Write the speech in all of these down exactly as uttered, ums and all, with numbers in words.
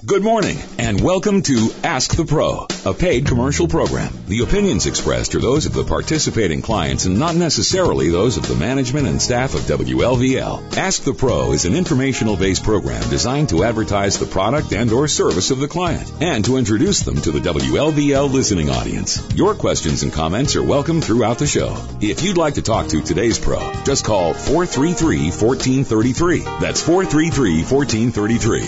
Good morning, and welcome to Ask the Pro, a paid commercial program. The opinions expressed are those of the participating clients and not necessarily those of the management and staff of W L V L. Ask the Pro is an informational-based program designed to advertise the product and or service of the client and to introduce them to the W L V L listening audience. Your questions and comments are welcome throughout the show. If you'd like to talk to today's pro, just call four three three, one four three three. That's four three three, one four three three.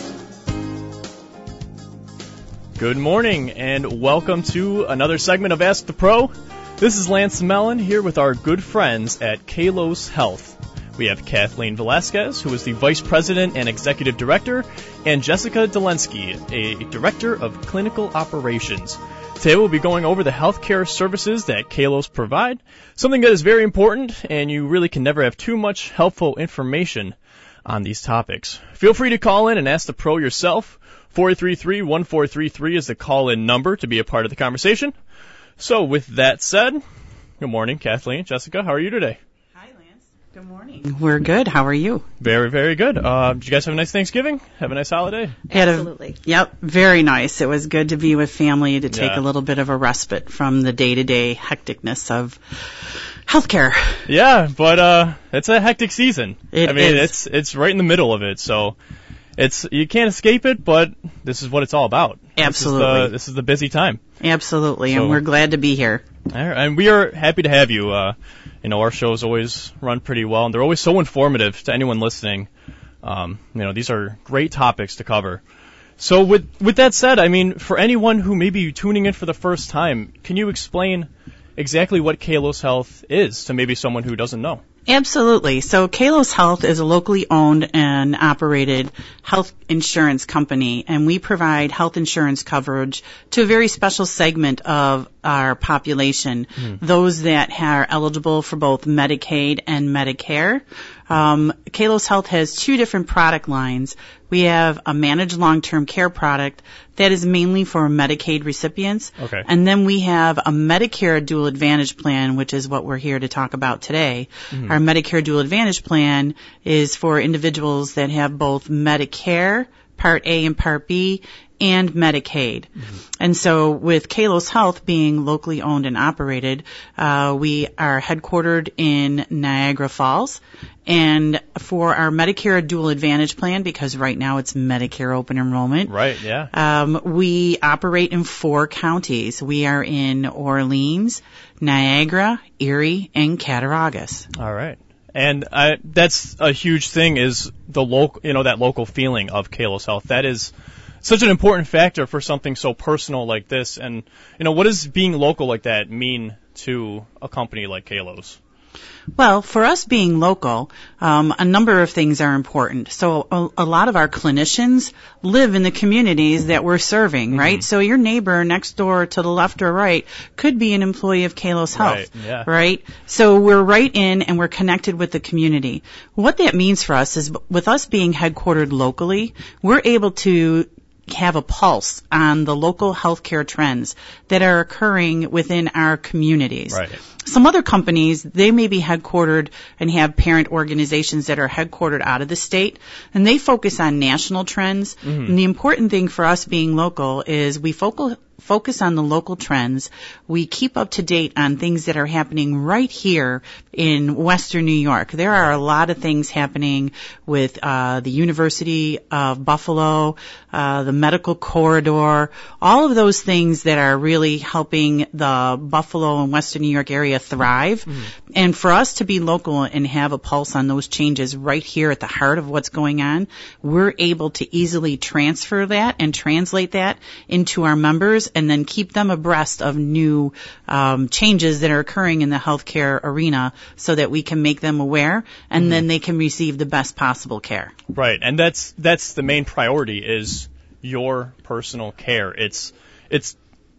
Good morning, and welcome to another segment of Ask the Pro. This is Lance Mellon here with our good friends at Kalos Health. We have Kathleen Velasquez, who is the Vice President and Executive Director, and Jessica Dolensky, a Director of Clinical Operations. Today we'll be going over the healthcare services that Kalos provide, something that is very important, and you really can never have too much helpful information on these topics. Feel free to call in and ask the pro yourself. four three three, one four three three is the call-in number to be a part of the conversation. So with that said, good morning, Kathleen, Jessica, how are you today? Hi, Lance. Good morning. We're good. How are you? Very, very good. Uh, did you guys have a nice Thanksgiving? Have a nice holiday? Absolutely. A, yep, very nice. It was good to be with family, to take yeah. a little bit of a respite from the day-to-day hecticness of healthcare. Yeah, but uh, it's a hectic season. It I mean, is. it's it's right in the middle of it, so... It's you can't escape it, but this is what it's all about. Absolutely. This is the, this is the busy time. Absolutely, so, and we're glad to be here. And we are happy to have you. Uh, you know, our shows always run pretty well, and they're always so informative to anyone listening. Um, you know, these are great topics to cover. So with with that said, I mean, for anyone who may be tuning in for the first time, can you explain exactly what Kalos Health is to maybe someone who doesn't know? Absolutely. So Kalos Health is a locally owned and operated health insurance company, and we provide health insurance coverage to a very special segment of our population, mm. those that are eligible for both Medicaid and Medicare. Um, Kalos Health has two different product lines. We have a managed long-term care product that is mainly for Medicaid recipients. Okay. And then we have a Medicare Dual Advantage plan, which is what we're here to talk about today. Mm-hmm. Our Medicare Dual Advantage plan is for individuals that have both Medicare, Part A and Part B, and Medicaid. Mm-hmm. And so with Kalos Health being locally owned and operated, uh, we are headquartered in Niagara Falls. And for our Medicare Dual Advantage plan, because right now it's Medicare open enrollment. Right, yeah. Um, we operate in four counties. We are in Orleans, Niagara, Erie, and Cattaraugus. All right. And I, that's a huge thing is the local, you know, that local feeling of Kalos Health. That is such an important factor for something so personal like this. And, you know, what does being local like that mean to a company like Kalos? Well, for us being local, um, a number of things are important. So a, a lot of our clinicians live in the communities that we're serving, mm-hmm. right? So your neighbor next door to the left or right could be an employee of Kalos Health, right? Yeah. right? So we're right in and we're connected with the community. What that means for us is with us being headquartered locally, we're able to have a pulse on the local healthcare trends that are occurring within our communities. Right. Some other companies, they may be headquartered and have parent organizations that are headquartered out of the state, and they focus on national trends. Mm-hmm. And the important thing for us being local is we focus focus on the local trends. We keep up to date on things that are happening right here in Western New York. There are a lot of things happening with uh, the University of Buffalo, uh, the medical corridor, all of those things that are really helping the Buffalo and Western New York area thrive. Mm-hmm. And for us to be local and have a pulse on those changes right here at the heart of what's going on, we're able to easily transfer that and translate that into our members and then keep them abreast of new um, changes that are occurring in the healthcare arena so that we can make them aware and mm-hmm. then they can receive the best possible care. Right, and that's that's the main priority is your personal care. It's it's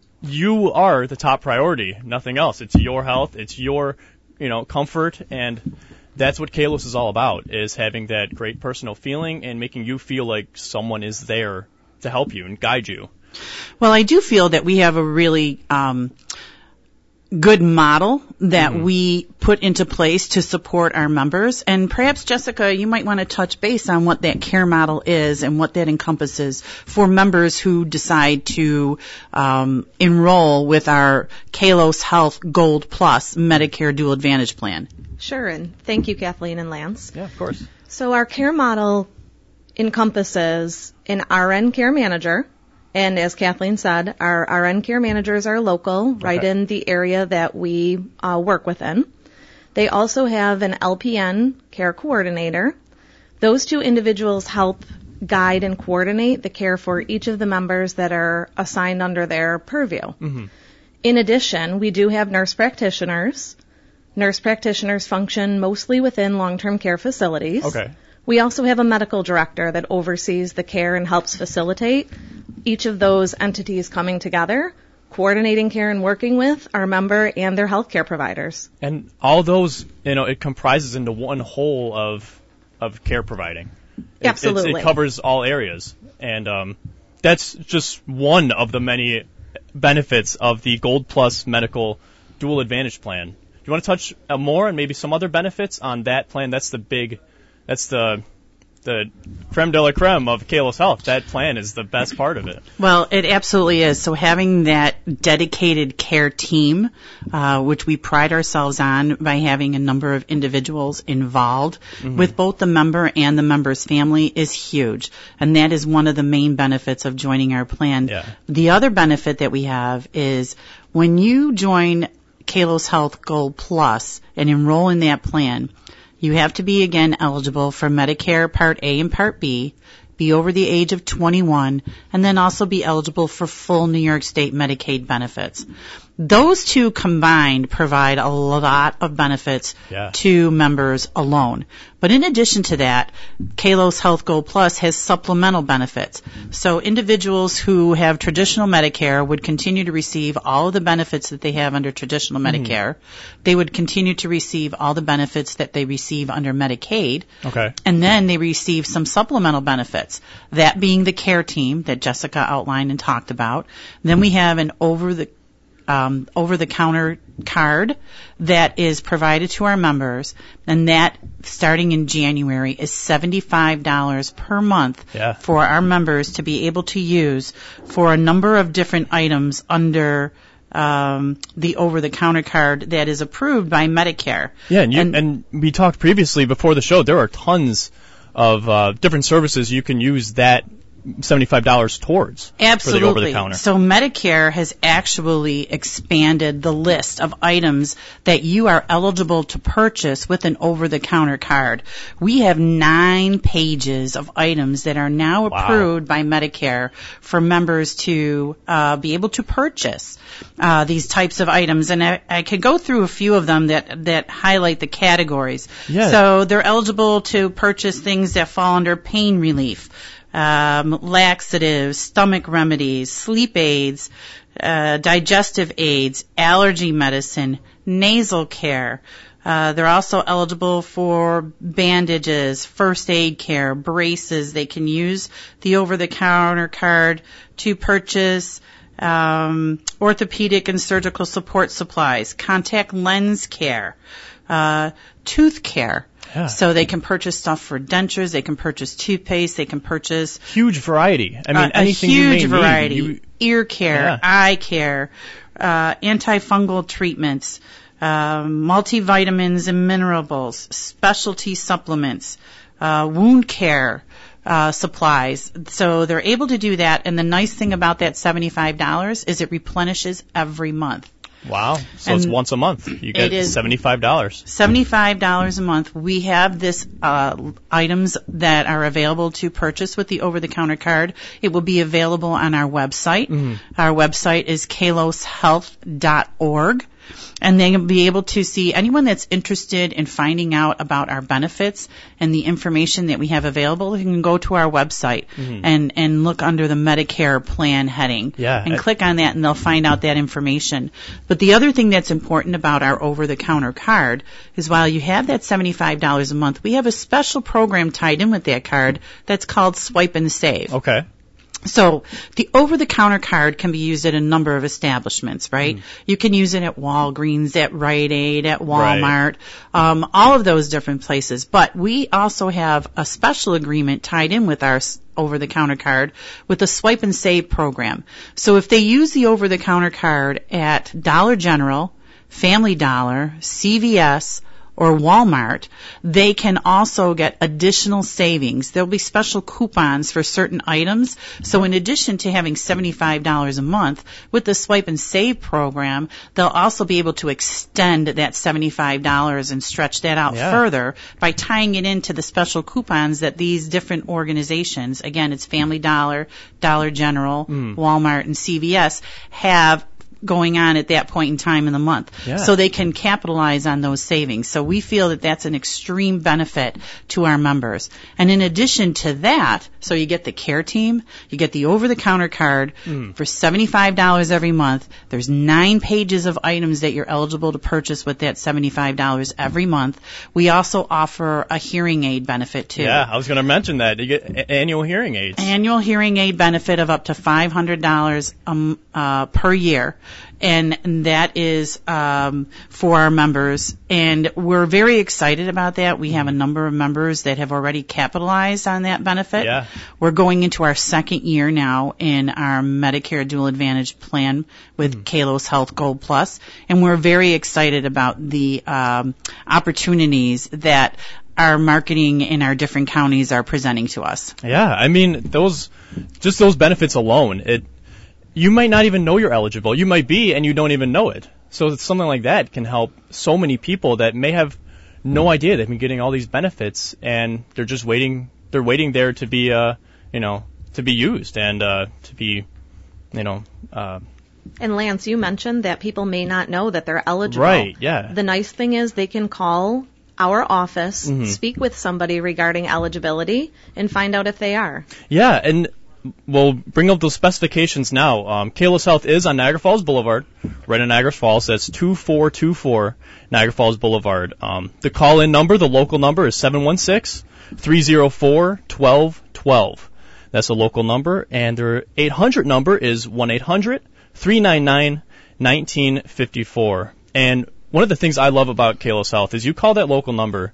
you are the top priority, nothing else. It's your health, it's your, you know, comfort, and that's what Kalos is all about, is having that great personal feeling and making you feel like someone is there to help you and guide you. Well, I do feel that we have a really um, good model that mm-hmm. we put into place to support our members. And perhaps, Jessica, you might want to touch base on what that care model is and what that encompasses for members who decide to um, enroll with our Kalos Health Gold Plus Medicare Dual Advantage Plan. Sure, and thank you, Kathleen and Lance. Yeah, of course. So our care model encompasses an R N care manager. And as Kathleen said, our R N care managers are local, right okay. in the area that we uh, work within. They also have an L P N care coordinator. Those two individuals help guide and coordinate the care for each of the members that are assigned under their purview. Mm-hmm. In addition, we do have nurse practitioners. Nurse practitioners function mostly within long-term care facilities. Okay. We also have a medical director that oversees the care and helps facilitate each of those entities coming together, coordinating care and working with our member and their healthcare providers. And all those, you know, it comprises into one whole of of care providing. It, Absolutely. It covers all areas. And um, that's just one of the many benefits of the Gold Plus Medical Dual Advantage Plan. Do you want to touch uh, more and maybe some other benefits on that plan? That's the big, that's the the creme de la creme of Kalos Health. That plan is the best part of it. Well, it absolutely is. So having that dedicated care team, uh, which we pride ourselves on by having a number of individuals involved mm-hmm. with both the member and the member's family, is huge. And that is one of the main benefits of joining our plan. Yeah. The other benefit that we have is when you join Kalos Health Gold Plus and enroll in that plan, you have to be, again, eligible for Medicare Part A and Part B, be over the age of twenty-one, and then also be eligible for full New York State Medicaid benefits. Those two combined provide a lot of benefits yeah. to members alone. But in addition to that, Kalos Health Gold Plus has supplemental benefits. So individuals who have traditional Medicare would continue to receive all of the benefits that they have under traditional mm-hmm. Medicare. They would continue to receive all the benefits that they receive under Medicaid. Okay. And then they receive some supplemental benefits, that being the care team that Jessica outlined and talked about. Then we have an over the Um, over-the-counter card that is provided to our members, and that, starting in January, is seventy-five dollars per month yeah. for our members to be able to use for a number of different items under um, the over-the-counter card that is approved by Medicare. Yeah, and, you, and, and we talked previously before the show, there are tons of uh, different services you can use that seventy-five dollars towards Absolutely. For the over-the-counter. So Medicare has actually expanded the list of items that you are eligible to purchase with an over-the-counter card. We have nine pages of items that are now wow. approved by Medicare for members to uh, be able to purchase uh, these types of items. And I, I could go through a few of them that, that highlight the categories. Yeah. So they're eligible to purchase things that fall under pain relief, Um, laxatives, stomach remedies, sleep aids, uh, digestive aids, allergy medicine, nasal care. Uh, they're also eligible for bandages, first aid care, braces. They can use the over-the-counter card to purchase um, orthopedic and surgical support supplies, contact lens care, uh, tooth care. Yeah. So they can purchase stuff for dentures, they can purchase toothpaste, they can purchase huge variety. I mean, uh, anything a huge you may variety. Need, you, Ear care, yeah. eye care, uh, antifungal treatments, um, multivitamins and minerals, specialty supplements, uh, wound care. Uh, supplies. So they're able to do that, and the nice thing about that seventy-five dollars is it replenishes every month. Wow. So and it's once a month. You get seventy-five dollars. seventy-five dollars a month. We have this uh, items that are available to purchase with the over-the-counter card. It will be available on our website. Mm-hmm. Our website is kalos health dot org. And they'll be able to see anyone that's interested in finding out about our benefits and the information that we have available. You can go to our website mm-hmm. and, and look under the Medicare plan heading yeah, and I, click on that, and they'll find out that information. But the other thing that's important about our over-the-counter card is while you have that seventy-five dollars a month, we have a special program tied in with that card that's called Swipe and Save. Okay. So the over-the-counter card can be used at a number of establishments, right? Mm. You can use it at Walgreens, at Rite Aid, at Walmart, right. um, all of those different places. But we also have a special agreement tied in with our over-the-counter card with the Swipe and Save program. So if they use the over-the-counter card at Dollar General, Family Dollar, C V S, or Walmart, they can also get additional savings. There'll be special coupons for certain items. So in addition to having seventy-five dollars a month, with the Swipe and Save program, they'll also be able to extend that seventy-five dollars and stretch that out yeah. further by tying it into the special coupons that these different organizations, again, it's Family Dollar, Dollar General, mm. Walmart, and C V S, have going on at that point in time in the month. Yeah. So they can capitalize on those savings. So we feel that that's an extreme benefit to our members. And in addition to that, so you get the care team, you get the over-the-counter card mm. for seventy-five dollars every month. There's nine pages of items that you're eligible to purchase with that seventy-five dollars every month. We also offer a hearing aid benefit too. Yeah, I was going to mention that. You get a- annual hearing aids. Annual hearing aid benefit of up to five hundred dollars um, uh, per year. And that is um, for our members. And we're very excited about that. We have a number of members that have already capitalized on that benefit. Yeah. We're going into our second year now in our Medicare Dual Advantage plan with mm. Kalos Health Gold Plus. And we're very excited about the um, opportunities that our marketing in our different counties are presenting to us. Yeah, I mean, those just those benefits alone, it you might not even know you're eligible. You might be, and you don't even know it. So something like that can help so many people that may have no idea they've been getting all these benefits, and they're just waiting. They're waiting there to be, uh, you know, to be used and uh, to be, you know. Uh, and Lance, you mentioned that people may not know that they're eligible. Right. Yeah. The nice thing is they can call our office, mm-hmm. speak with somebody regarding eligibility, and find out if they are. Yeah, and we'll bring up those specifications now. Um, Kalos Health is on Niagara Falls Boulevard, right in Niagara Falls. That's two four two four Niagara Falls Boulevard. Um, the call-in number, the local number, is seven one six, three zero four, one two one two. That's a local number. And their eight hundred number is one eight hundred, three nine nine, one nine five four. And one of the things I love about Kalos Health is you call that local number,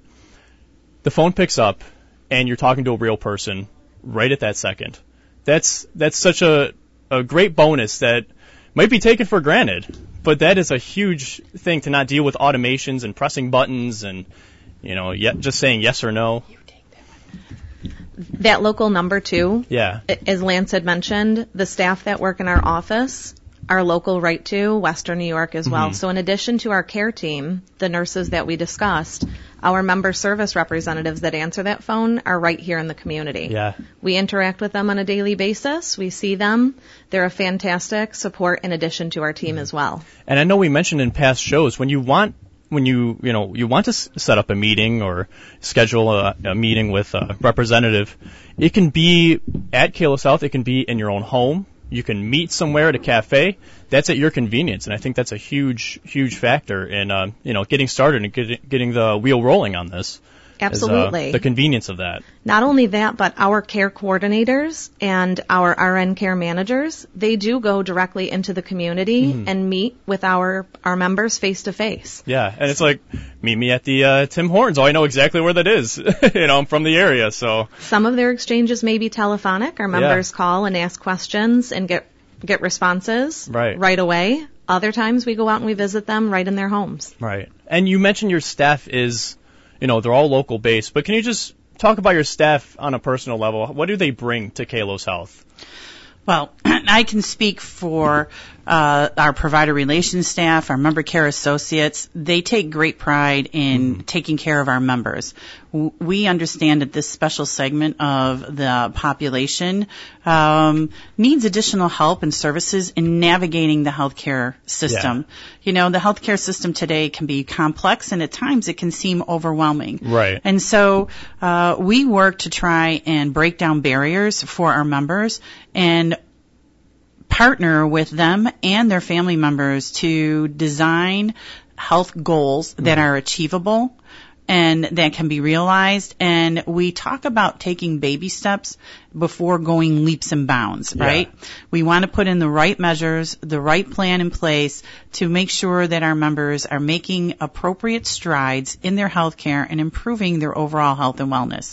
the phone picks up, and you're talking to a real person right at that second. That's that's such a, a great bonus that might be taken for granted, but that is a huge thing to not deal with automations and pressing buttons and, you know, yet just saying yes or no. You take that one. That local number, too, yeah. as Lance had mentioned, the staff that work in our office are local right to Western New York as well. Mm-hmm. So in addition to our care team, the nurses that we discussed, our member service representatives that answer that phone are right here in the community. Yeah. We interact with them on a daily basis. We see them. They're a fantastic support in addition to our team mm-hmm. as well. And I know we mentioned in past shows, when you want when you, you know, you want to s- set up a meeting or schedule a, a meeting with a representative, it can be at Kalos Health, it can be in your own home. You can meet somewhere at a cafe. That's at your convenience, and I think that's a huge, huge factor in, uh, you know, getting started and get, getting the wheel rolling on this. Absolutely. Is, uh, the convenience of that. Not only that, but our care coordinators and our R N care managers, they do go directly into the community mm-hmm. and meet with our, our members face to face. Yeah, and it's like, meet me at the uh, Tim Hortons. Oh, I know exactly where that is. You know, I'm from the area, so. Some of their exchanges may be telephonic. Our members yeah. call and ask questions and get get responses right. right away. Other times we go out and we visit them right in their homes. Right. And you mentioned your staff is, you know, they're all local based, but can you just talk about your staff on a personal level? What do they bring to Kalos Health? Well, I can speak for uh, our provider relations staff, our member care associates. They take great pride in mm-hmm. taking care of our members. W- we understand that this special segment of the population um, needs additional help and services in navigating the healthcare system. Yeah. You know, the healthcare system today can be complex, and at times it can seem overwhelming. Right. And so uh, we work to try and break down barriers for our members and partner with them and their family members to design health goals that are achievable and that can be realized. And we talk about taking baby steps before going leaps and bounds, right? Yeah. We want to put in the right measures, the right plan in place to make sure that our members are making appropriate strides in their health care and improving their overall health and wellness.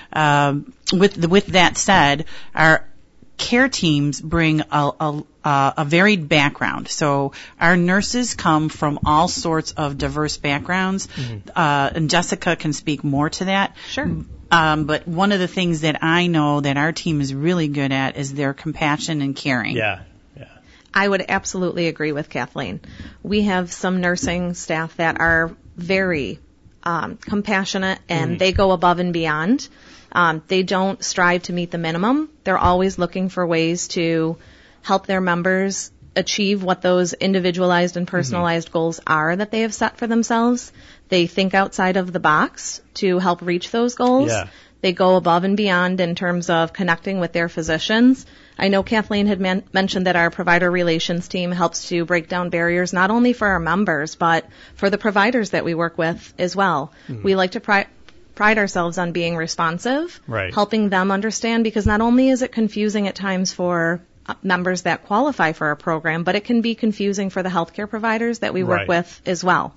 Um, with, the, with that said, our care teams bring a, a, a varied background. So our nurses come from all sorts of diverse backgrounds, mm-hmm. uh, and Jessica can speak more to that. Sure. Um, but one of the things that I know that our team is really good at is their compassion and caring. Yeah. Yeah. I would absolutely agree with Kathleen. We have some nursing staff that are very um, compassionate, and mm-hmm. they go above and beyond. Um, they don't strive to meet the minimum. They're always looking for ways to help their members achieve what those individualized and personalized mm-hmm. goals are that they have set for themselves. They think outside of the box to help reach those goals. Yeah. They go above and beyond in terms of connecting with their physicians. I know Kathleen had man- mentioned that our provider relations team helps to break down barriers not only for our members, but for the providers that we work with as well. Mm-hmm. We like to pri- pride ourselves on being responsive, right. helping them understand, because not only is it confusing at times for members that qualify for our program, but it can be confusing for the healthcare providers that we work right. with as well.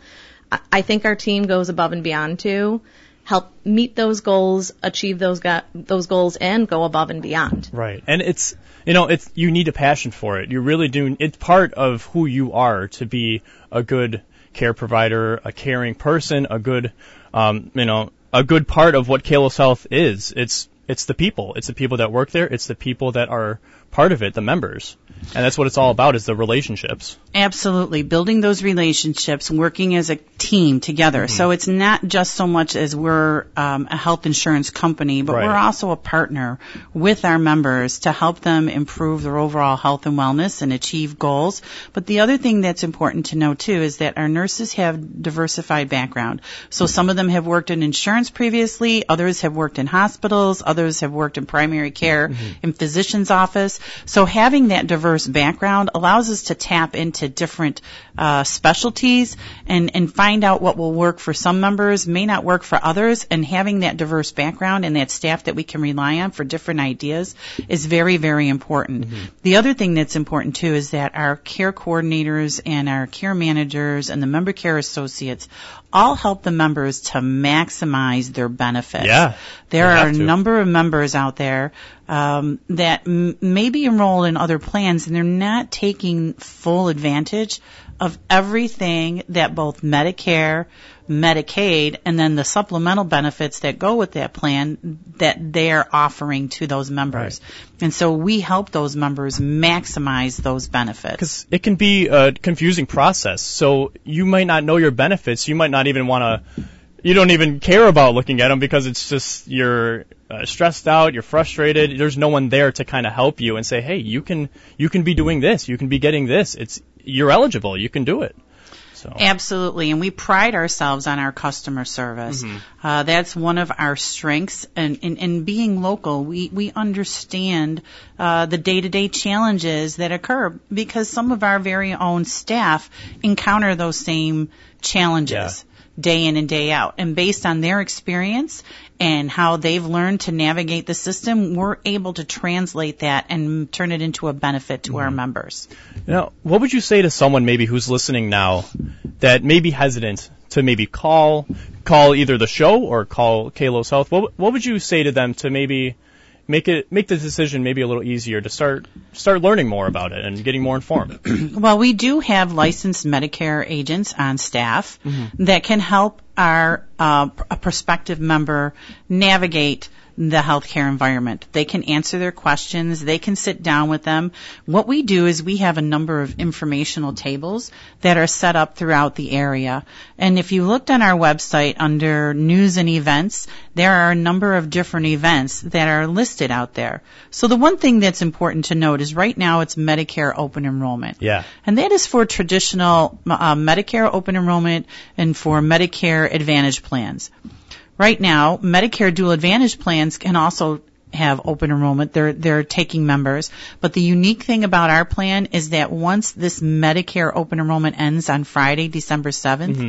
I think our team goes above and beyond to help meet those goals, achieve those go- those goals, and go above and beyond. Right. And it's, you know, it's, you need a passion for it. You really do. It's part of who you are to be a good care provider, a caring person, a good, um, you know, a good part of what Kalos Health is. It's, it's the people. It's the people that work there. It's the people that are part of it, the members. And that's what it's all about, is the relationships. Absolutely. Building those relationships, working as a team together. Mm-hmm. So it's not just so much as we're um, a health insurance company, but right. we're also a partner with our members to help them improve their overall health and wellness and achieve goals. But the other thing that's important to know, too, is that our nurses have diversified background. So some of them have worked in insurance previously, others have worked in hospitals, others have worked in primary care, mm-hmm. in physician's office. So having that diverse background allows us to tap into different uh, specialties and, and find out what will work for some members, may not work for others, and having that diverse background and that staff that we can rely on for different ideas is very, very important. Mm-hmm. The other thing that's important, too, is that our care coordinators and our care managers and the member care associates all help the members to maximize their benefits. Yeah, there are a to. number of members out there um, that m- may be enrolled in other plans, and they're not taking full advantage of everything that both Medicare, Medicaid, and then the supplemental benefits that go with that plan that they're offering to those members. Right. And so we help those members maximize those benefits. Because it can be a confusing process. So you might not know your benefits. You might not even want to, you don't even care about looking at them because it's just you're uh, stressed out, you're frustrated. There's no one there to kind of help you and say, hey, you can you can be doing this. You can be getting this. It's you're eligible. You can do it. So. Absolutely, and we pride ourselves on our customer service. Mm-hmm. Uh, that's one of our strengths. And in being local, we, we understand uh, the day-to-day challenges that occur because some of our very own staff encounter those same challenges. Yeah. Day in and day out. And based on their experience and how they've learned to navigate the system, we're able to translate that and turn it into a benefit to mm-hmm. our members. Now, what would you say to someone maybe who's listening now that may be hesitant to maybe call, call either the show or call Kalos Health? What, what would you say to them to maybe make it make the decision maybe a little easier to start start learning more about it and getting more informed? Well, we do have licensed Medicare agents on staff mm-hmm. that can help our uh, a prospective member navigate the healthcare environment. They can answer their questions. They can sit down with them. What we do is we have a number of informational tables that are set up throughout the area. And if you looked on our website under news and events, there are a number of different events that are listed out there. So the one thing that's important to note is right now it's Medicare open enrollment. Yeah. And that is for traditional uh, Medicare open enrollment and for Medicare Advantage plans. Right now, Medicare Dual Advantage plans can also have open enrollment. They're, they're taking members. But the unique thing about our plan is that once this Medicare open enrollment ends on Friday, December seventh, mm-hmm.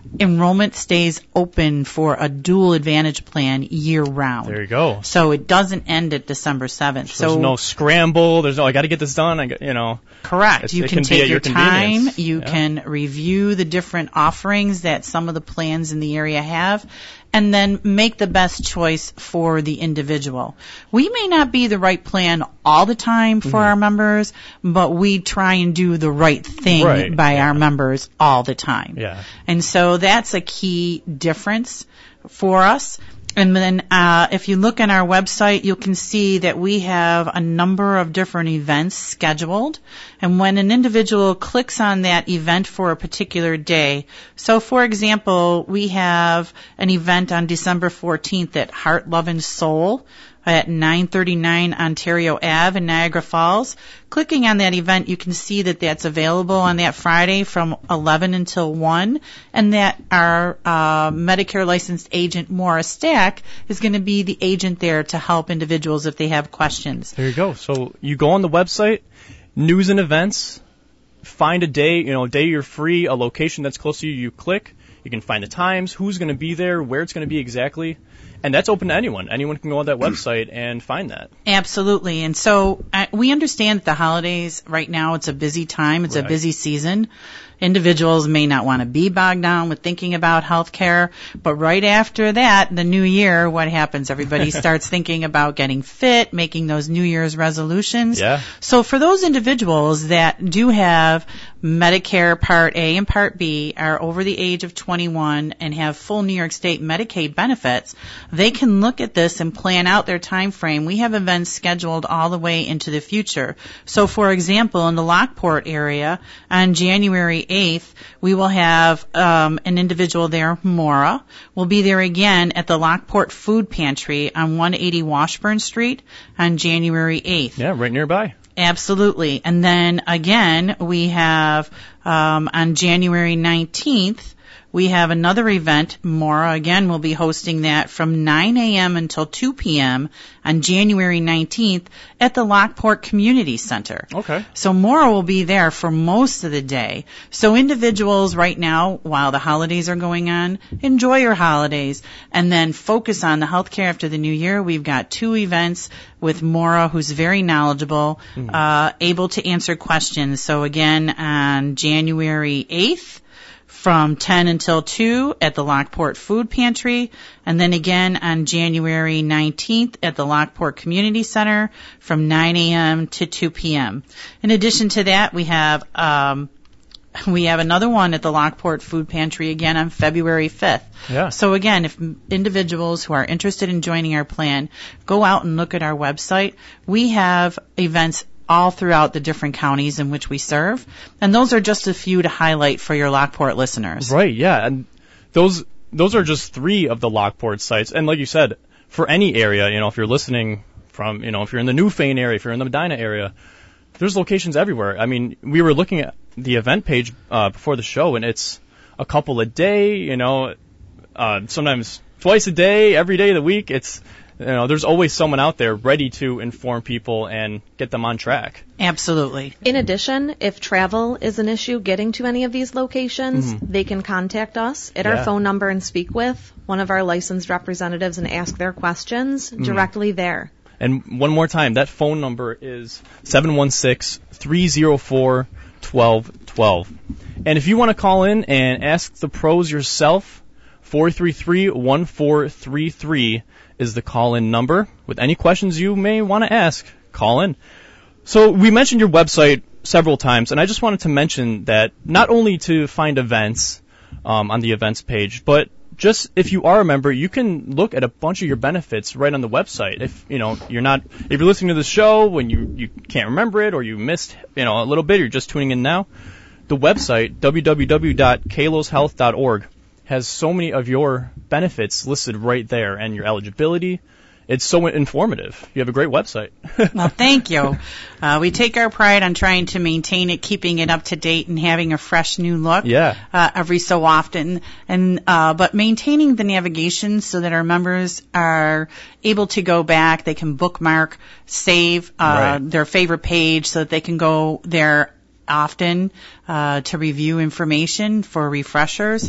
enrollment stays open for a dual advantage plan year round. There you go. So it doesn't end at December seventh. So there's no scramble. There's no, I got to get this done. I got, you know. Correct. You can, can take your, your time. You yeah. can review the different offerings that some of the plans in the area have, and then make the best choice for the individual. We may not be the right plan all the time for mm-hmm. our members, but we try and do the right thing right. by yeah. our members all the time. Yeah. And so that's a key difference for us. And then uh, if you look on our website, you can see that we have a number of different events scheduled. And when an individual clicks on that event for a particular day, so for example, we have an event on December fourteenth at Heart, Love, and Soul at nine thirty-nine Ontario Avenue in Niagara Falls. Clicking on that event, you can see that that's available on that Friday from eleven until one, and that our uh, Medicare licensed agent, Maura Stack, is going to be the agent there to help individuals if they have questions. There you go. So you go on the website, news and events, find a day, you know, a day you're free, a location that's close to you, you click. You can find the times, who's going to be there, where it's going to be exactly. And that's open to anyone. Anyone can go on that website and find that. Absolutely. And so uh, we understand that the holidays, right now, it's a busy time. It's right. a busy season. Individuals may not want to be bogged down with thinking about health care, but right after that, the new year, what happens? Everybody starts thinking about getting fit, making those New Year's resolutions. Yeah. So for those individuals that do have Medicare Part A and Part B, are over the age of twenty-one, and have full New York State Medicaid benefits, they can look at this and plan out their time frame. We have events scheduled all the way into the future. So for example, in the Lockport area, on January eighth, we will have um, an individual there, Maura. We'll be there again at the Lockport Food Pantry on one eighty Washburn Street on January eighth. Yeah, right nearby. Absolutely. And then again, we have um, on January nineteenth, we have another event. Maura, again, will be hosting that from nine a.m. until two p.m. on January nineteenth at the Lockport Community Center. Okay. So Maura will be there for most of the day. So individuals right now, while the holidays are going on, enjoy your holidays and then focus on the health care after the new year. We've got two events with Maura, who's very knowledgeable, mm. uh, able to answer questions. So again, on January eighth, from ten until two at the Lockport Food Pantry, and then again on January nineteenth at the Lockport Community Center from nine a.m. to two p.m. In addition to that, we have um, we have another one at the Lockport Food Pantry again on February fifth. Yeah. So again, if individuals who are interested in joining our plan go out and look at our website, we have events all throughout the different counties in which we serve. And those are just a few to highlight for your Lockport listeners. Right, yeah. And those those are just three of the Lockport sites. And like you said, for any area, you know, if you're listening from, you know, if you're in the Newfane area, if you're in the Medina area, there's locations everywhere. I mean, we were looking at the event page uh, before the show, and it's a couple a day, you know, uh, sometimes twice a day, every day of the week. It's You know, there's always someone out there ready to inform people and get them on track. Absolutely. In addition, if travel is an issue getting to any of these locations, mm-hmm. they can contact us at yeah. our phone number and speak with one of our licensed representatives and ask their questions mm-hmm. directly there. And one more time, that phone number is seven one six, three oh four, one two one two. And if you want to call in and ask the pros yourself, four three three, one four three three is the call-in number. With any questions you may want to ask, call in. So we mentioned your website several times, and I just wanted to mention that not only to find events um, on the events page, but just if you are a member, you can look at a bunch of your benefits right on the website. If you know you're not, if you're listening to the show when you, you can't remember it or you missed you know a little bit, you're just tuning in now, the website w w w dot kalos health dot org has so many of your benefits listed right there and your eligibility. It's so informative. You have a great website. Well, thank you. Uh, we take our pride on trying to maintain it, keeping it up to date, and having a fresh new look yeah. uh, every so often. And uh, but maintaining the navigation so that our members are able to go back, they can bookmark, save uh, right. their favorite page so that they can go there often uh, to review information for refreshers.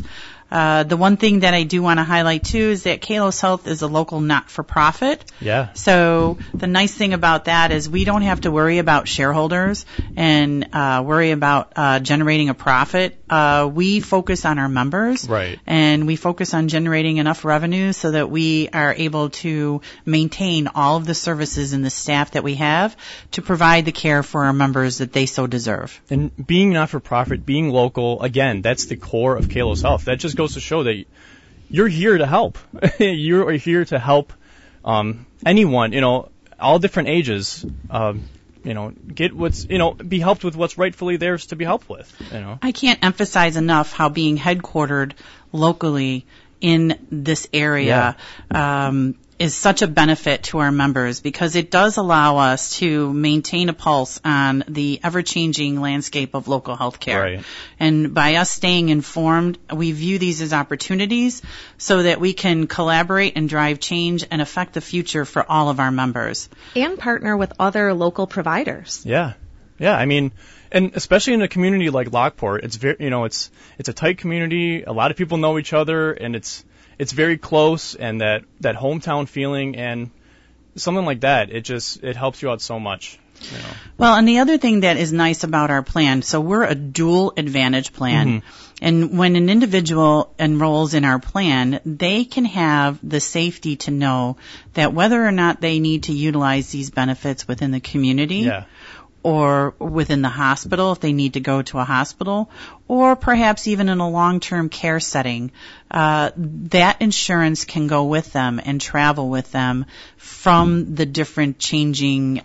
Uh, the one thing that I do want to highlight too is that Kalos Health is a local not-for-profit. Yeah. So the nice thing about that is we don't have to worry about shareholders and uh, worry about uh, generating a profit. Uh, we focus on our members. Right. And we focus on generating enough revenue so that we are able to maintain all of the services and the staff that we have to provide the care for our members that they so deserve. And being not-for-profit, being local, again, that's the core of Kalos Health. That just goes to show that you're here to help. You're here to help um, anyone, you know, all different ages, um, you know, get what's, you know, be helped with what's rightfully theirs to be helped with, you know. I can't emphasize enough how being headquartered locally in this area yeah. um, is such a benefit to our members because it does allow us to maintain a pulse on the ever-changing landscape of local health care. Right. And by us staying informed, we view these as opportunities so that we can collaborate and drive change and affect the future for all of our members. And partner with other local providers. Yeah. Yeah, I mean, and especially in a community like Lockport, it's very, you know, it's it's a tight community. A lot of people know each other, and it's it's very close, and that, that hometown feeling and something like that, it just, it helps you out so much. You know. Well, and the other thing that is nice about our plan, so we're a dual advantage plan. Mm-hmm. And when an individual enrolls in our plan, they can have the safety to know that whether or not they need to utilize these benefits within the community, yeah. or within the hospital if they need to go to a hospital, or perhaps even in a long-term care setting, uh, that insurance can go with them and travel with them from the different changing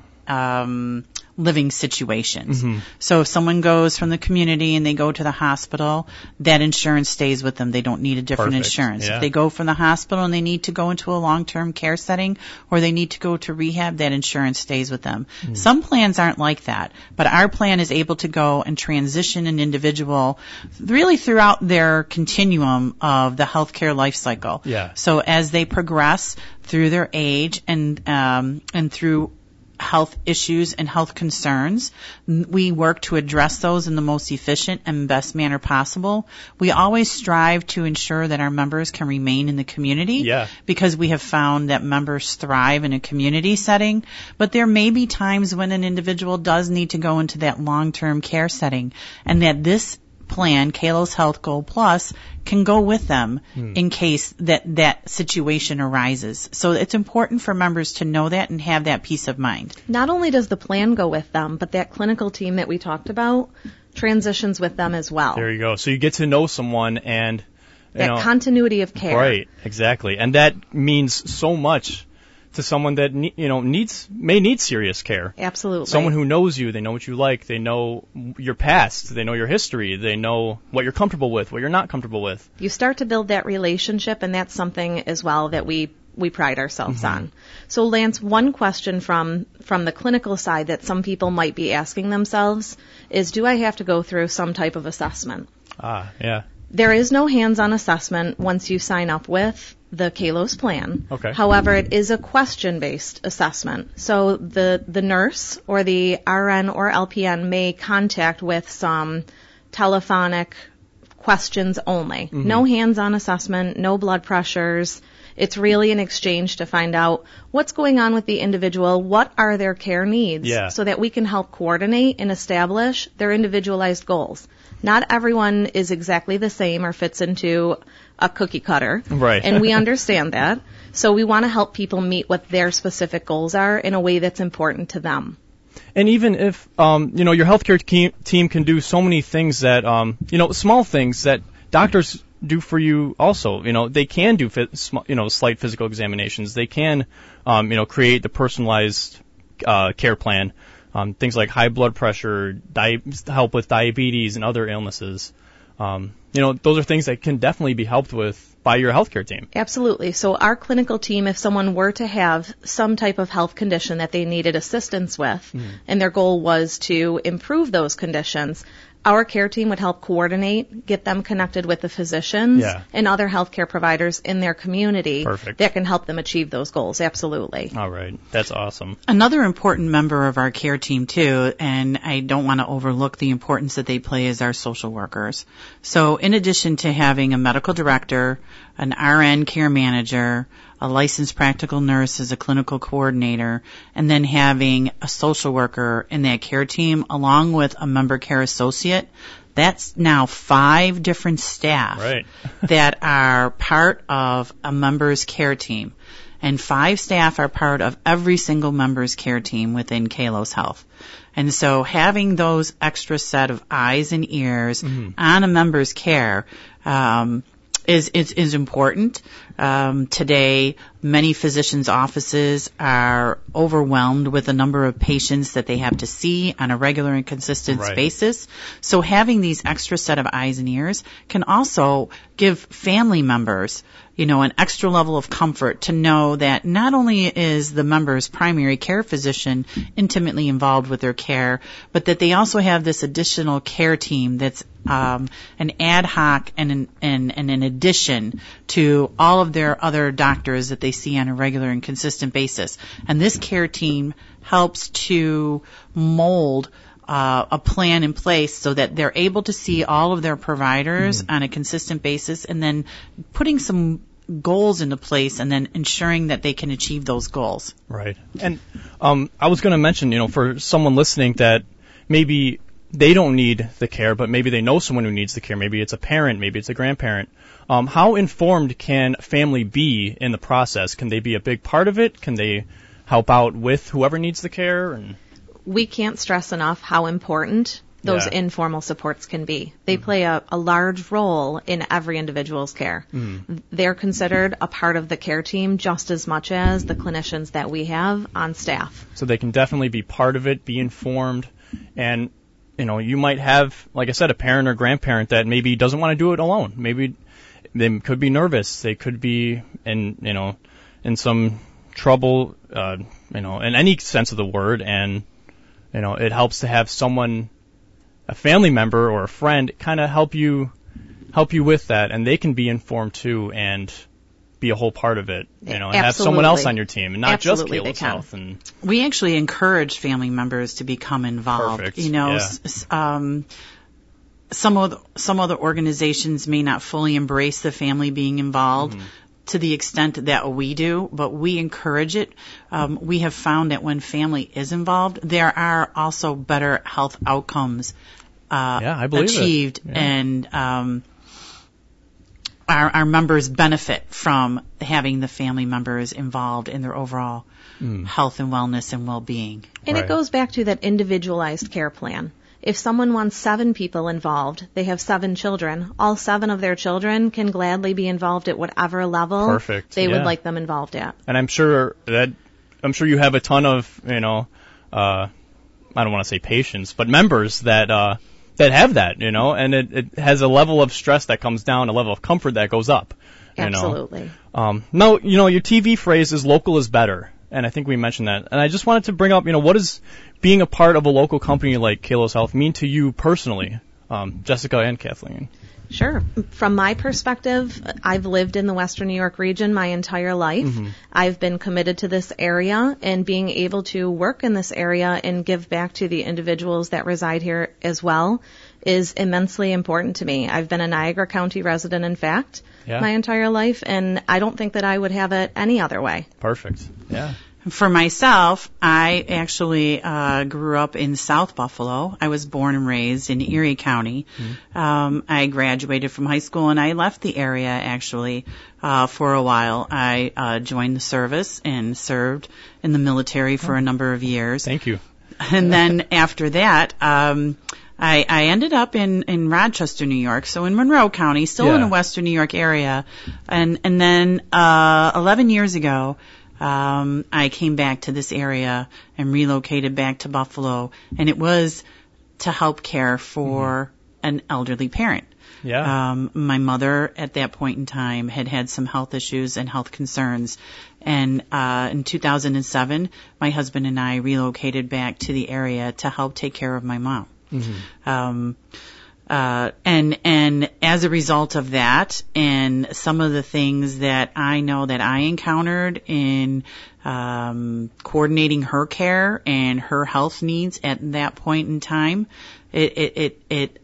um, living situations. Mm-hmm. So if someone goes from the community and they go to the hospital, that insurance stays with them. They don't need a different Perfect. insurance. Yeah. If they go from the hospital and they need to go into a long-term care setting or they need to go to rehab, that insurance stays with them. Mm. Some plans aren't like that, but our plan is able to go and transition an individual really throughout their continuum of the healthcare life cycle. Yeah. So as they progress through their age and um, and through health issues and health concerns, we work to address those in the most efficient and best manner possible. We always strive to ensure that our members can remain in the community yeah. because we have found that members thrive in a community setting, but there may be times when an individual does need to go into that long-term care setting, and that this plan, Kalos Health Gold Plus, can go with them hmm. in case that that situation arises. So it's important for members to know that and have that peace of mind. Not only does the plan go with them, but that clinical team that we talked about transitions with them as well. There you go. So you get to know someone and you that know, continuity of care. Right, exactly. And that means so much to someone that you know needs may need serious care. Absolutely. Someone who knows you, they know what you like, they know your past, they know your history, they know what you're comfortable with, what you're not comfortable with. You start to build that relationship, and that's something as well that we we pride ourselves mm-hmm. on. So Lance, one question from from the clinical side that some people might be asking themselves is, do I have to go through some type of assessment? Ah, yeah. There is no hands-on assessment once you sign up with the Kalos plan. Okay. However, it is a question-based assessment. So the, the nurse or the R N or L P N may contact with some telephonic questions only. Mm-hmm. No hands-on assessment, no blood pressures. It's really an exchange to find out what's going on with the individual, what are their care needs, yeah. so that we can help coordinate and establish their individualized goals. Not everyone is exactly the same or fits into a cookie cutter. Right. And we understand that. So we want to help people meet what their specific goals are in a way that's important to them. And even if, um, you know, your healthcare ke- team can do so many things that, um, you know, small things that doctors do for you also. You know, they can do, fi- sm- you know, slight physical examinations. They can, um, you know, create the personalized uh, care plan. Um, things like high blood pressure, di- help with diabetes and other illnesses. Um, you know, those are things that can definitely be helped with by your healthcare team. Absolutely. So our clinical team, if someone were to have some type of health condition that they needed assistance with, mm. and their goal was to improve those conditions, our care team would help coordinate, get them connected with the physicians Yeah. and other healthcare providers in their community Perfect. that can help them achieve those goals. Absolutely. All right. That's awesome. Another important member of our care team too, and I don't want to overlook the importance that they play, is our social workers. So in addition to having a medical director, an R N care manager, a licensed practical nurse as a clinical coordinator, and then having a social worker in that care team along with a member care associate, that's now five different staff Right. that are part of a member's care team. And five staff are part of every single member's care team within Kalos Health. And so having those extra set of eyes and ears Mm-hmm. on a member's care um, is, is is important. Um, today, many physicians' offices are overwhelmed with the number of patients that they have to see on a regular and consistent Right. basis. So having these extra set of eyes and ears can also give family members, you know, an extra level of comfort to know that not only is the member's primary care physician intimately involved with their care, but that they also have this additional care team that's um, an ad hoc and an, and, and an addition to all of their other doctors that they see on a regular and consistent basis. And this care team helps to mold uh, a plan in place so that they're able to see all of their providers on a consistent basis, and then putting some goals into place and then ensuring that they can achieve those goals. Right. And um, I was going to mention, you know, for someone listening that maybe they don't need the care, but maybe they know someone who needs the care. Maybe it's a parent, maybe it's a grandparent. Um, how informed can family be in the process? Can they be a big part of it? Can they help out with whoever needs the care? And We can't stress enough how important those Yeah. informal supports can be. They play a, a large role in every individual's care. They're considered a part of the care team just as much as the clinicians that we have on staff. so they can definitely be part of it, be informed, and you know, you might have, like I said, a parent or grandparent that maybe doesn't want to do it alone. Maybe they could be nervous. They could be in, you know, in some trouble, uh, you know, in any sense of the word. And, you know, it helps to have someone, a family member or a friend, kind of help you, help you with that. And they can be informed too and be a whole part of it, you know, and have someone else Absolutely. on your team and not Absolutely, just they Kalos can. Health. And We actually encourage family members to become involved. Perfect. You know, Yeah. s- s- um, some of the, some other organizations may not fully embrace the family being involved to the extent that we do, but we encourage it. Um, we have found that when family is involved, there are also better health outcomes uh, Yeah, I believe it. achieved, Yeah. and um, our, our members benefit from having the family members involved in their overall health and wellness and well-being. And Right. it goes back to that individualized care plan. If someone wants seven people involved, they have seven children, all seven of their children can gladly be involved at whatever level Perfect, they yeah. would like them involved at. And I'm sure that I'm sure you have a ton of, you know, uh, I don't want to say patients, but members that uh, that have that, you know, and it, it has a level of stress that comes down, a level of comfort that goes up. You Absolutely. Know? Um, no, you know, your T V phrase is "local is better," and I think we mentioned that. And I just wanted to bring up, you know, what does being a part of a local company like Kalos Health mean to you personally, um, Jessica and Kathleen? Sure. From my perspective, I've lived in the Western New York region my entire life. Mm-hmm. I've been committed to this area, and being able to work in this area and give back to the individuals that reside here as well is immensely important to me. I've been a Niagara County resident, in fact, Yeah. my entire life, and I don't think that I would have it any other way. Perfect. Yeah. For myself, I actually uh, grew up in South Buffalo. I was born and raised in Erie County. Um, I graduated from high school and I left the area actually uh, for a while. I uh, joined the service and served in the military for a number of years. Thank you. And then after that, um, I, I ended up in, in Rochester, New York, so in Monroe County, still in Yeah. the Western New York area. And and then uh, eleven years ago, um, I came back to this area and relocated back to Buffalo, and it was to help care for an elderly parent. Yeah. Um, my mother at that point in time had had some health issues and health concerns. And uh, in two thousand seven, my husband and I relocated back to the area to help take care of my mom. Mm-hmm. Um, uh, and and as a result of that, and some of the things that I know that I encountered in um, coordinating her care and her health needs at that point in time, it it it, it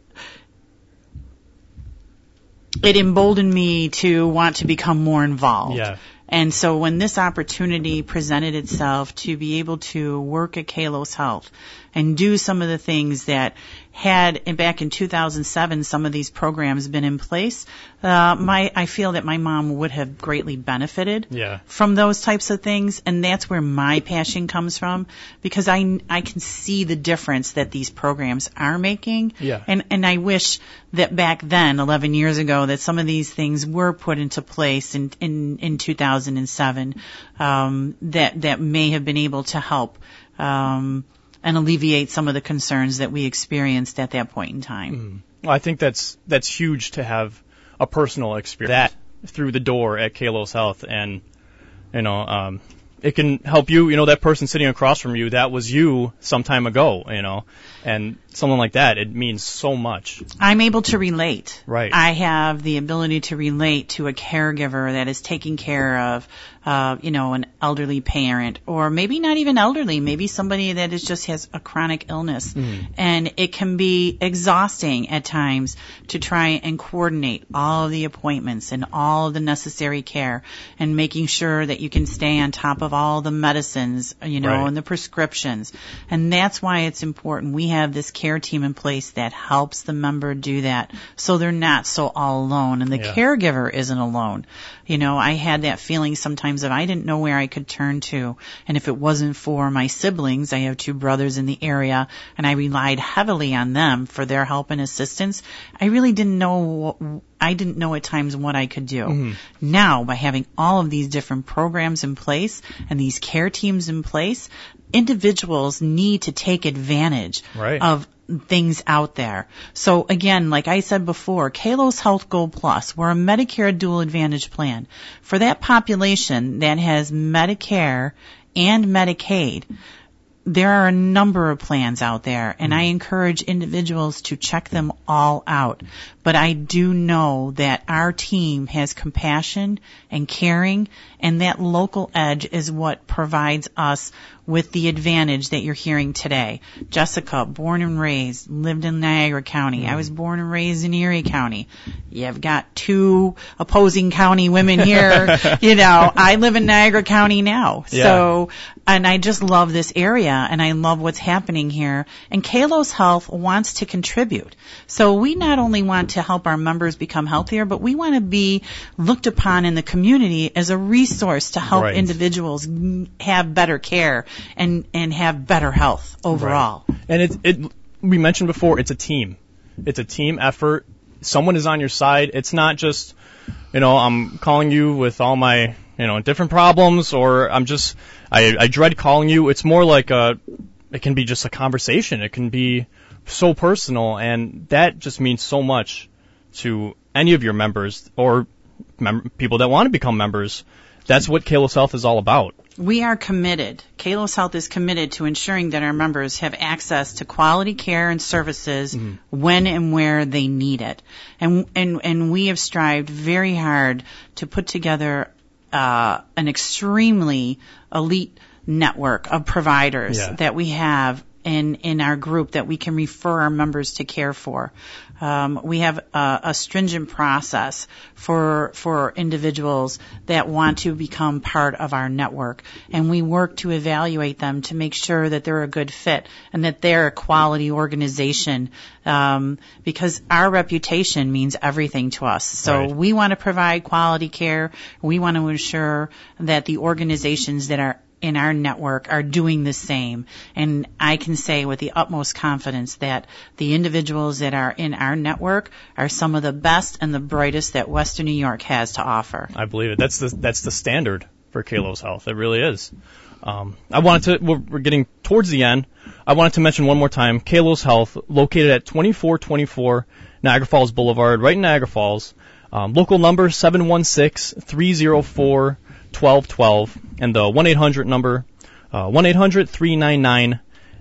It emboldened me to want to become more involved. Yeah. And so when this opportunity presented itself to be able to work at Kalos Health and do some of the things that had, and back in two thousand seven, some of these programs been in place, uh, my, I feel that my mom would have greatly benefited yeah. from those types of things. And that's where my passion comes from, because I, I can see the difference that these programs are making. Yeah. And, and I wish that back then, eleven years ago, that some of these things were put into place in, in, in two thousand seven, um, that, that may have been able to help, um, and alleviate some of the concerns that we experienced at that point in time. Mm. Well, I think that's that's huge to have a personal experience that through the door at Kalos Health, and you know, um, it can help you. You know, that person sitting across from you, that was you some time ago. You know, and someone like that, it means so much. I'm able to relate. Right. I have the ability to relate to a caregiver that is taking care of, uh, you know, an elderly parent, or maybe not even elderly, maybe somebody that is just has a chronic illness. Mm. And it can be exhausting at times to try and coordinate all of the appointments and all of the necessary care, and making sure that you can stay on top of all the medicines, you know, right. and the prescriptions. And that's why it's important. We have this care team in place that helps the member do that, so they're not so all alone, and the yeah. caregiver isn't alone. You know, I had that feeling sometimes if I didn't know where I could turn to, and if it wasn't for my siblings, I have two brothers in the area, and I relied heavily on them for their help and assistance. I really didn't know, I didn't know at times what I could do. Mm-hmm. Now, by having all of these different programs in place and these care teams in place, individuals need to take advantage right. of things out there. So again, like I said before, Kalos Health Gold Plus, we're a Medicare Dual Advantage plan. For that population that has Medicare and Medicaid, there are a number of plans out there, and I encourage individuals to check them all out. But I do know that our team has compassion and caring, and that local edge is what provides us with the advantage that you're hearing today. Jessica, born and raised, lived in Niagara County. Mm. I was born and raised in Erie County. You've got two opposing county women here. You know, I live in Niagara County now. Yeah. So, and I just love this area, and I love what's happening here. And Kalos Health wants to contribute. So we not only want to help our members become healthier, but we want to be looked upon in the community as a resource to help right. individuals have better care and and have better health overall. Right. And it it we mentioned before, it's a team. It's a team effort. Someone is on your side. It's not just, you know, I'm calling you with all my, you know, different problems, or I'm just I I dread calling you. It's more like a it can be just a conversation. It can be so personal, and that just means so much to any of your members or mem- people that want to become members. That's what Kalos Health is all about. We are committed. Kalos Health is committed to ensuring that our members have access to quality care and services mm-hmm. when and where they need it. And, and, and we have strived very hard to put together uh, an extremely elite network of providers yeah. that we have in, in our group that we can refer our members to care for. Um, we have a, a stringent process for for individuals that want to become part of our network, and we work to evaluate them to make sure that they're a good fit and that they're a quality organization, um, because our reputation means everything to us. So right. we want to provide quality care. We want to ensure that the organizations that are in our network are doing the same. And I can say with the utmost confidence that the individuals that are in our network are some of the best and the brightest that Western New York has to offer. I believe it. That's the that's the standard for Kalos Health. It really is. Um, I wanted to, we're, we're getting towards the end. I wanted to mention one more time, Kalos Health, located at twenty-four twenty-four Niagara Falls Boulevard, right in Niagara Falls. Um, local number seven one six, three zero four, twelve twelve, and the one eight hundred number, uh, one eight hundred, three nine nine,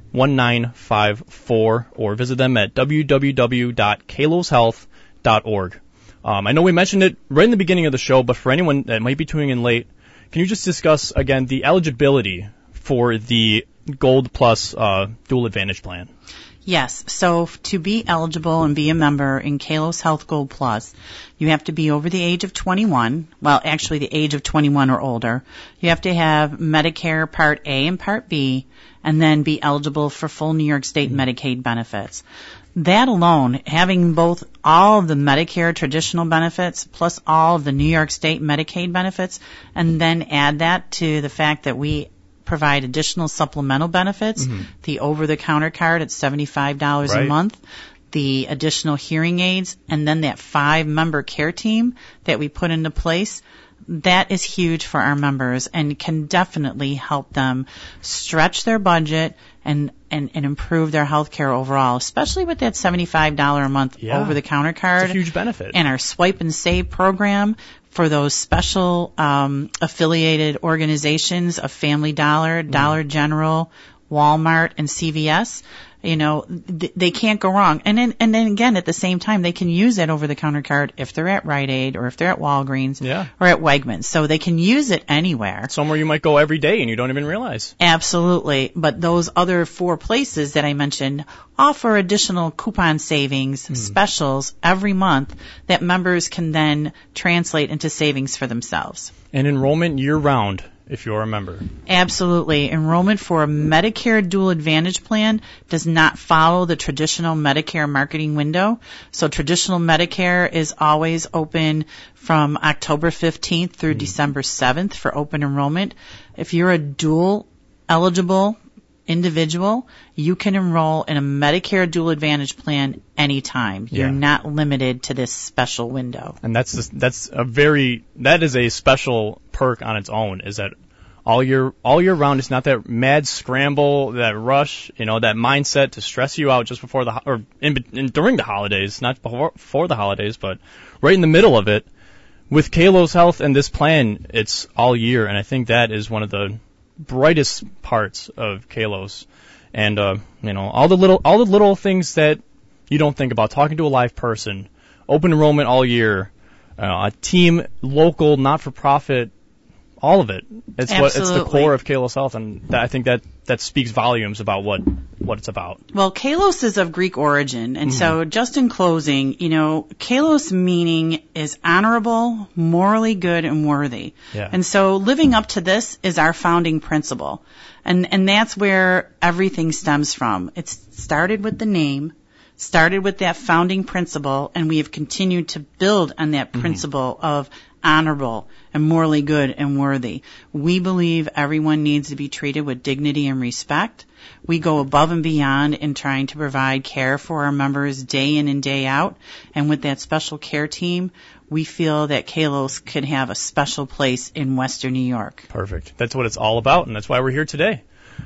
one nine five four, or visit them at w w w dot kalos health dot org. Um, I know we mentioned it right in the beginning of the show, but for anyone that might be tuning in late, can you just discuss again the eligibility for the Gold Plus uh, Dual Advantage Plan? Yes. So to be eligible and be a member in Kalos Health Gold Plus, you have to be over the age of twenty-one. Well, actually the age of twenty-one or older. You have to have Medicare Part A and Part B, and then be eligible for full New York State mm-hmm. Medicaid benefits. That alone, having both all of the Medicare traditional benefits plus all of the New York State Medicaid benefits, and then add that to the fact that we provide additional supplemental benefits, mm-hmm. the over-the-counter card at seventy-five dollars right. a month, the additional hearing aids, and then that five-member care team that we put into place. That is huge for our members and can definitely help them stretch their budget and, and, and improve their health care overall, especially with that seventy-five dollars a month yeah. over-the-counter card. It's a huge benefit. And our Swipe and Save program for those special um, affiliated organizations of Family Dollar, mm. Dollar General, Walmart, and C V S. You know, th- they can't go wrong. And then, and then again, at the same time, they can use that over-the-counter card if they're at Rite Aid or if they're at Walgreens yeah. or at Wegmans. So they can use it anywhere. Somewhere you might go every day and you don't even realize. Absolutely. But those other four places that I mentioned offer additional coupon savings, mm. specials every month that members can then translate into savings for themselves. And enrollment year-round, if you're a member. Absolutely. Enrollment for a Medicare Dual Advantage plan does not follow the traditional Medicare marketing window. So traditional Medicare is always open from October fifteenth through mm. December seventh for open enrollment. If you're a dual eligible individual, you can enroll in a Medicare Dual Advantage plan anytime. You're yeah. not limited to this special window. And that's just, that's a very that is a special perk on its own. Is that all year all year round? It's not that mad scramble, that rush, you know, that mindset to stress you out just before the or in, in during the holidays, not before, before the holidays, but right in the middle of it. With Kalos Health and this plan, it's all year, and I think that is one of the brightest parts of Kalos, and uh, you know all the little all the little things that you don't think about. Talking to a live person, open enrollment all year, uh, a team, local, not for profit, all of it. It's Absolutely. what it's the core of Kalos Health, and that, I think that that speaks volumes about what what it's about. Well, Kalos is of Greek origin, and mm-hmm. so just in closing, you know, Kalos meaning is honorable, morally good, and worthy. Yeah. And so living up to this is our founding principle. And and that's where everything stems from. It started with the name, started with that founding principle, and we have continued to build on that mm-hmm. principle of honorable and morally good and worthy. We believe everyone needs to be treated with dignity and respect. We go above and beyond in trying to provide care for our members day in and day out. And with that special care team, we feel that Kalos could have a special place in Western New York. Perfect. That's what it's all about, and that's why we're here today.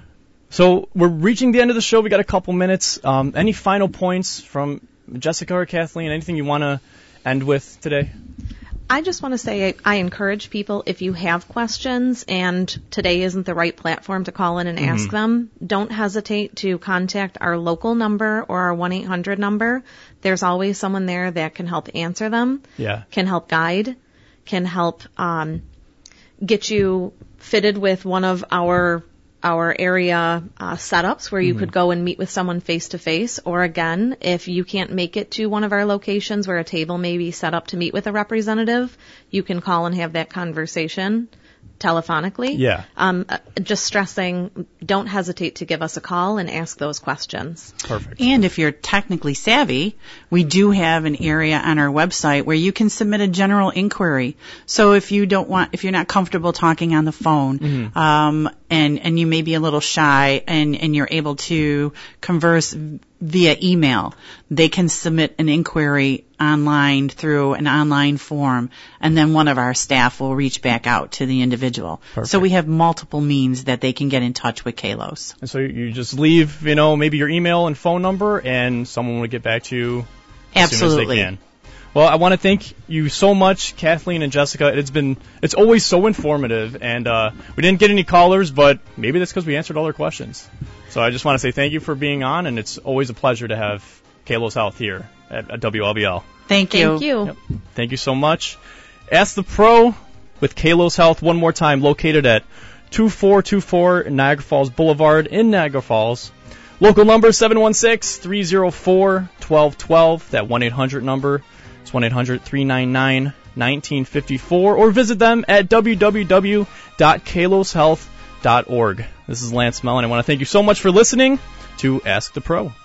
So we're reaching the end of the show. We got a couple minutes. Um, any final points from Jessica or Kathleen? Anything you want to end with today? I just want to say I encourage people, if you have questions and today isn't the right platform to call in and mm-hmm. ask them, don't hesitate to contact our local number or our one eight hundred number. There's always someone there that can help answer them, yeah. can help guide, can help um, get you fitted with one of our our area uh, setups where you mm-hmm. could go and meet with someone face to face, or again, if you can't make it to one of our locations where a table may be set up to meet with a representative, you can call and have that conversation telephonically. Yeah. Um, just stressing, don't hesitate to give us a call and ask those questions. Perfect. And if you're technically savvy, we do have an area on our website where you can submit a general inquiry. So if you don't want, if you're not comfortable talking on the phone, mm-hmm. um, and, and you may be a little shy and, and you're able to converse via email, they can submit an inquiry online through an online form, and then one of our staff will reach back out to the individual. Perfect. So we have multiple means that they can get in touch with Kalos. And so you just leave, you know, maybe your email and phone number, and someone will get back to you as Absolutely. soon as they can. Well, I want to thank you so much, Kathleen and Jessica. It's been, it's always so informative, and uh, we didn't get any callers, but maybe that's because we answered all their questions. So I just want to say thank you for being on, and it's always a pleasure to have Kalos Health here at, at W L V L. Thank you. Thank you. Yep. Thank you so much. Ask the Pro with Kalos Health one more time, located at two four two four Niagara Falls Boulevard in Niagara Falls. Local number seven one six, three oh four, one two one two. That one eight hundred number. It's one eight hundred, three nine nine, one nine five four. Or visit them at w w w dot kalos health dot org. This is Lance Mellon. I want to thank you so much for listening to Ask the Pro.